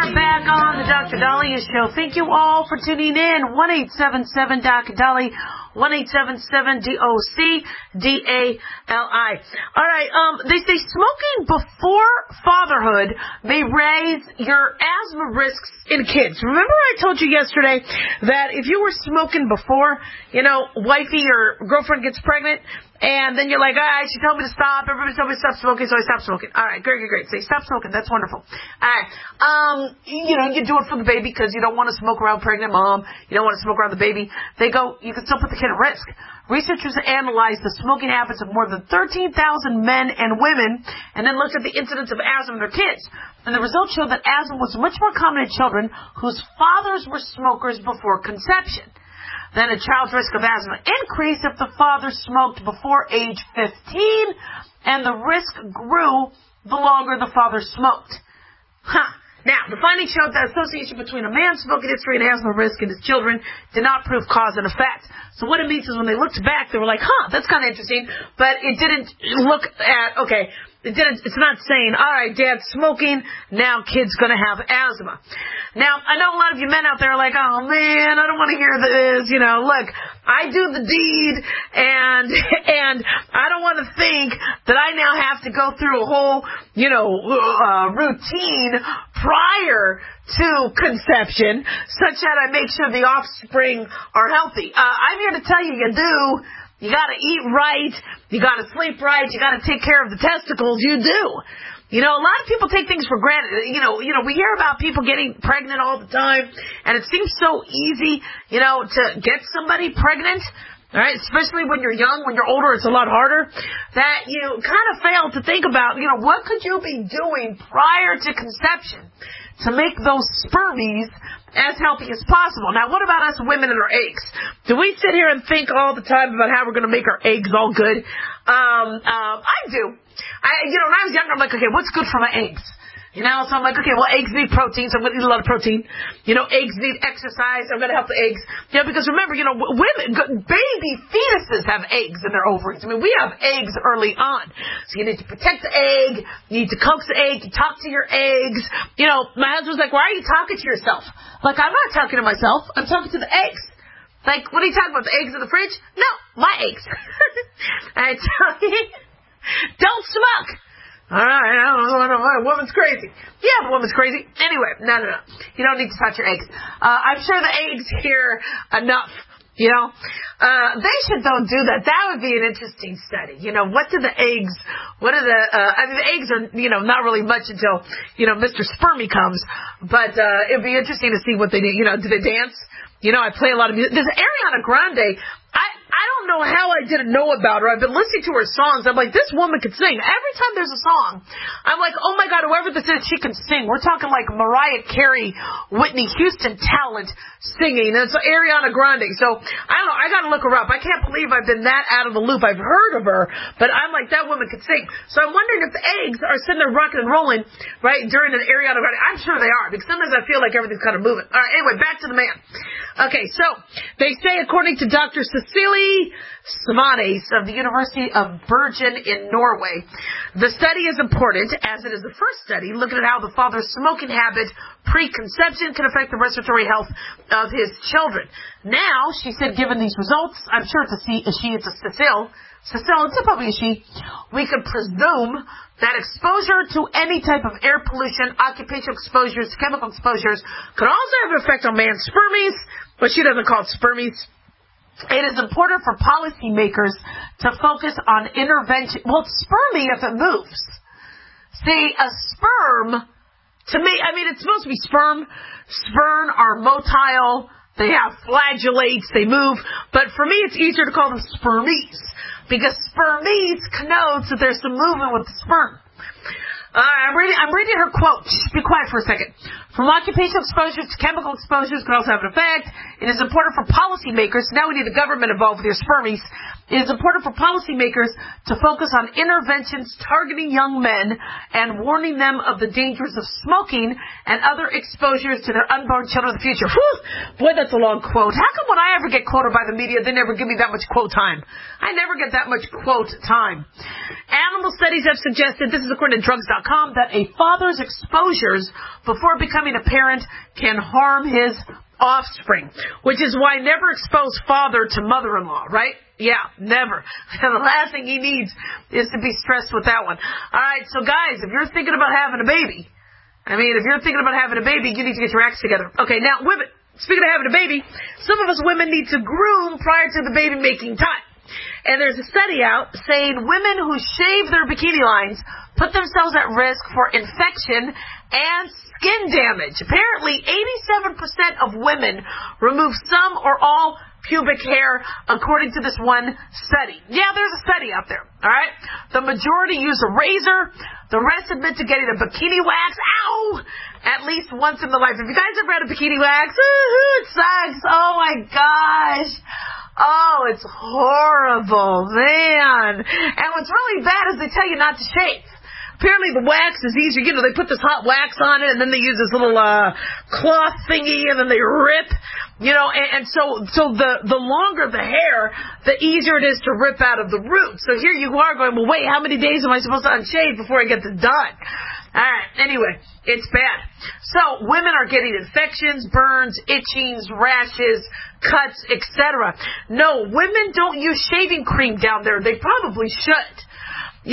Show. Thank you all for tuning in. 1-877-Doc Dolly, 1-877-DOC-DALI. All right, they say smoking before fatherhood may raise your asthma risks in kids. Remember I told you yesterday that if you were smoking before, wifey or girlfriend gets pregnant, and then you're like, all right, she told me to stop. Everybody told me to stop smoking, so I stopped smoking. All right, great. Say, stop smoking. That's wonderful. All right. You do it for the baby because you don't want to smoke around pregnant mom. You don't want to smoke around the baby. They go, you can still put the kid at risk. Researchers analyzed the smoking habits of more than 13,000 men and women and then looked at the incidence of asthma in their kids. And the results showed that asthma was much more common in children whose fathers were smokers before conception. Then a child's risk of asthma increased if the father smoked before age 15, and the risk grew the longer the father smoked. Now, the findings showed that association between a man's smoking history and asthma risk in his children did not prove cause and effect. So what it means is when they looked back, they were like, that's kind of interesting, but it didn't look at, it's not saying, all right, dad's smoking, now kid's going to have asthma. Now, I know a lot of you men out there are like, oh man, I don't want to hear this, look, I do the deed, and I don't want to think that I now have to go through a whole, routine prior to conception, such that I make sure the offspring are healthy. I'm here to tell you, you do. You gotta eat right. You gotta sleep right. You gotta take care of the testicles. You do. A lot of people take things for granted. We hear about people getting pregnant all the time, and it seems so easy, to get somebody pregnant. All right, especially when you're young. When you're older, it's a lot harder. That you kind of fail to think about, what could you be doing prior to conception to make those spermies as healthy as possible. Now, what about us women and our eggs? Do we sit here and think all the time about how we're going to make our eggs all good? I do. When I was younger, I'm like, okay, what's good for my eggs? So I'm like, okay, well, eggs need protein, so I'm going to eat a lot of protein. Eggs need exercise, I'm going to help the eggs. Because remember, women, baby fetuses have eggs in their ovaries. We have eggs early on. So you need to protect the egg, you need to coax the egg, you talk to your eggs. My husband's like, why are you talking to yourself? Like, I'm not talking to myself, I'm talking to the eggs. Like, what are you talking about, the eggs in the fridge? No, my eggs. I tell you, don't smoke. All right, I don't know, a woman's crazy. Yeah, the woman's crazy. Anyway, no. You don't need to touch your eggs. I'm sure the eggs hear enough, They should, though, do that. That would be an interesting study. The eggs are, not really much until, Mr. Spermy comes. But it'd be interesting to see what they do. Do they dance? I play a lot of music. There's Ariana Grande. I don't know how I didn't know about her. I've been listening to her songs. I'm like, this woman could sing. Every time there's a song, I'm like, oh my God, whoever this is, she can sing. We're talking like Mariah Carey, Whitney Houston talent singing. And it's Ariana Grande. So, I don't know. I got to look her up. I can't believe I've been that out of the loop. I've heard of her, but I'm like, that woman could sing. So I'm wondering if the eggs are sitting there rocking and rolling, right, during an Ariana Grande. I'm sure they are, because sometimes I feel like everything's kind of moving. All right, anyway, back to the man. Okay, so they say, according to Dr. Cecilie Svanes of the University of Bergen in Norway, the study is important as it is the first study looking at how the father's smoking habit pre-conception can affect the respiratory health of his children. Now, she said, given these results, I'm sure it's a Cecile, it's probably a she, we could presume that exposure to any type of air pollution, occupational exposures, chemical exposures could also have an effect on man's spermies, but she doesn't call it spermies. It is important for policymakers to focus on intervention. Well, it's spermy if it moves. See, a sperm, to me, it's supposed to be sperm. Sperm are motile. They have flagellates. They move. But for me, it's easier to call them spermies, because spermies connotes that there's some movement with the sperm. I'm reading her quote. Just be quiet for a second. From occupational exposures to chemical exposures can also have an effect. It is important for policymakers. Now we need the government involved with your spermies. It is important for policymakers to focus on interventions targeting young men and warning them of the dangers of smoking and other exposures to their unborn children in the future. Whew! Boy, that's a long quote. How come when I ever get quoted by the media, they never give me that much quote time? I never get that much quote time. Animal studies have suggested, this is according to drugs.com, that a father's exposures before becoming a parent can harm his offspring, which is why never expose father to mother-in-law, right? Yeah, never. The last thing he needs is to be stressed with that one. All right, so guys, if you're thinking about having a baby, you need to get your acts together. Okay, now women, speaking of having a baby, some of us women need to groom prior to the baby making time. And there's a study out saying women who shave their bikini lines put themselves at risk for infection and skin damage. Apparently, 87% of women remove some or all pubic hair, according to this one study. Yeah, there's a study out there, all right? The majority use a razor. The rest admit to getting a bikini wax, at least once in their life. If you guys ever had a bikini wax, it sucks. Oh, my gosh. Oh, it's horrible, man. And what's really bad is they tell you not to shave. Apparently the wax is easier. You know, they put this hot wax on it, and then they use this little cloth thingy, and then they rip. You know, and so the longer the hair, the easier it is to rip out of the root. So here you are going, well, wait, how many days am I supposed to unshave before I get this done? All right, anyway, it's bad. So women are getting infections, burns, itchings, rashes, cuts, etc. No, women don't use shaving cream down there. They probably should. I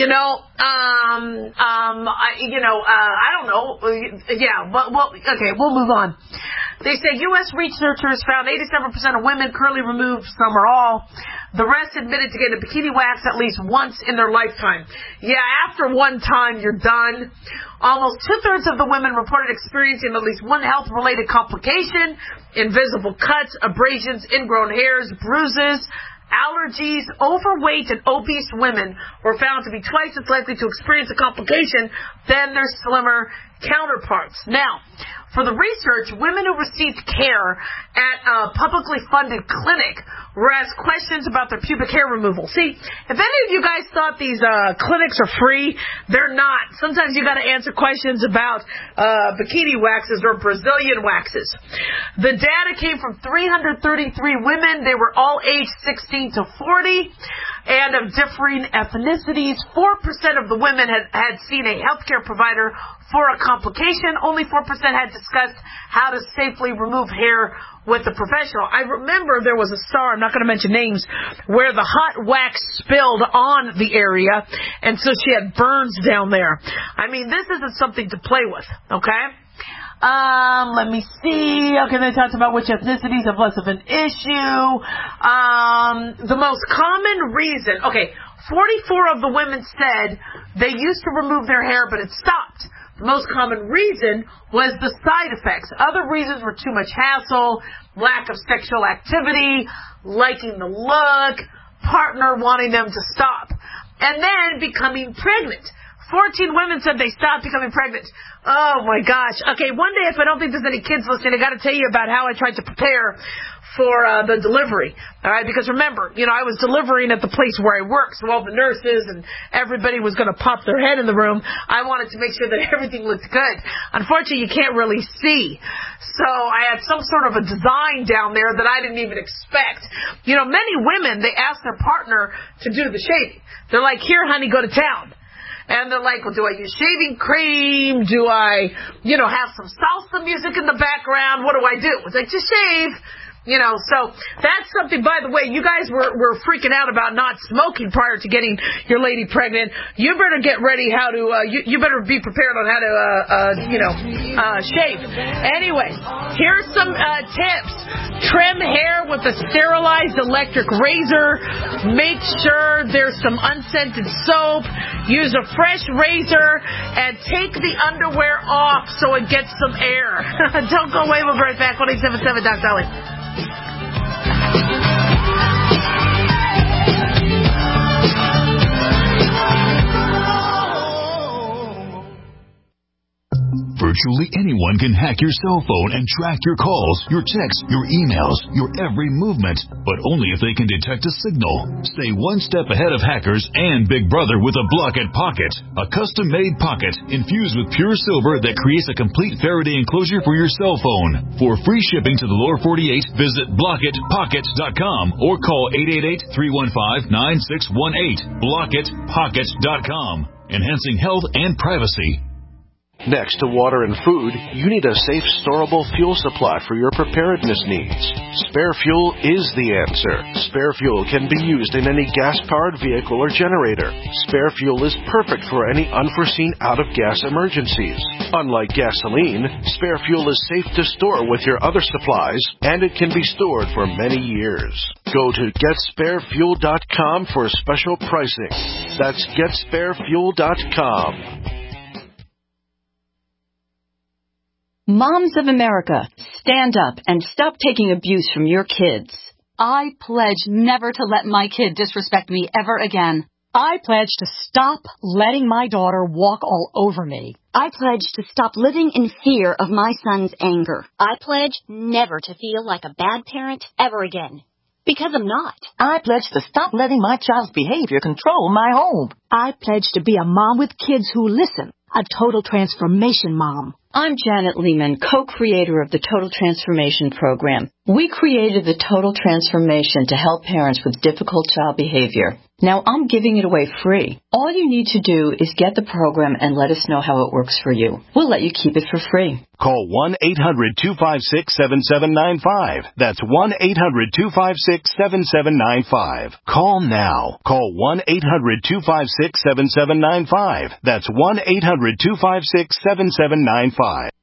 don't know. Yeah, but okay, we'll move on. They say U.S. researchers found 87% of women currently remove some or all. The rest admitted to getting a bikini wax at least once in their lifetime. Yeah, after one time, you're done. Almost 2/3 of the women reported experiencing at least one health-related complication: invisible cuts, abrasions, ingrown hairs, bruises, allergies. Overweight and obese women were found to be twice as likely to experience a complication than their slimmer counterparts. Now, for the research, women who received care at a publicly funded clinic were asked questions about their pubic hair removal. See, if any of you guys thought these clinics are free, they're not. Sometimes you got to answer questions about bikini waxes or Brazilian waxes. The data came from 333 women. They were all aged 16 to 40 and of differing ethnicities. 4% of the women had seen a healthcare provider for a complication. Only 4% had discussed how to safely remove hair with a professional. I remember there was a star, I'm not going to mention names, where the hot wax spilled on the area, and so she had burns down there. I mean, this isn't something to play with, okay? Let me see. Okay, they talked about which ethnicities have less of an issue. The most common reason, 44 of the women said they used to remove their hair, but it stopped. The most common reason was the side effects. Other reasons were too much hassle, lack of sexual activity, liking the look, partner wanting them to stop, and then becoming pregnant. 14 women said they stopped becoming pregnant. Oh my gosh. Okay, one day, if I don't think there's any kids listening, I got to tell you about how I tried to prepare for the delivery. All right, because remember, I was delivering at the place where I work, so all the nurses and everybody was going to pop their head in the room. I wanted to make sure that everything looked good. Unfortunately, you can't really see. So I had some sort of a design down there that I didn't even expect. Many women, they ask their partner to do the shaving. They're like, here, honey, go to town. And they're like, well, do I use shaving cream? Do I, have some salsa music in the background? What do I do? It's like, just shave. So that's something, by the way, you guys were freaking out about not smoking prior to getting your lady pregnant. You better get ready how to, you better be prepared on how to, shave. Anyway, here's some tips. Trim hair with a sterilized electric razor. Make sure there's some unscented soap. Use a fresh razor and take the underwear off so it gets some air. Don't go away. We'll be right back. 1-877 Dr. Dolly. Virtually anyone can hack your cell phone and track your calls, your texts, your emails, your every movement, but only if they can detect a signal. Stay one step ahead of hackers and Big Brother with a Blockit Pocket, a custom-made pocket infused with pure silver that creates a complete Faraday enclosure for your cell phone. For free shipping to the lower 48, visit BlockitPockets.com or call 888-315-9618. BlockitPockets.com, enhancing health and privacy. Next to water and food, you need a safe, storable fuel supply for your preparedness needs. Spare Fuel is the answer. Spare Fuel can be used in any gas-powered vehicle or generator. Spare Fuel is perfect for any unforeseen out-of-gas emergencies. Unlike gasoline, Spare Fuel is safe to store with your other supplies, and it can be stored for many years. Go to GetSpareFuel.com for special pricing. That's GetSpareFuel.com. Moms of America, stand up and stop taking abuse from your kids. I pledge never to let my kid disrespect me ever again. I pledge to stop letting my daughter walk all over me. I pledge to stop living in fear of my son's anger. I pledge never to feel like a bad parent ever again. Because I'm not. I pledge to stop letting my child's behavior control my home. I pledge to be a mom with kids who listen. A total transformation mom. I'm Janet Lehman, co-creator of the Total Transformation Program. We created the Total Transformation to help parents with difficult child behavior. Now I'm giving it away free. All you need to do is get the program and let us know how it works for you. We'll let you keep it for free. Call 1-800-256-7795. That's 1-800-256-7795. Call now. Call 1-800-256-7795. That's 1-800-256-7795.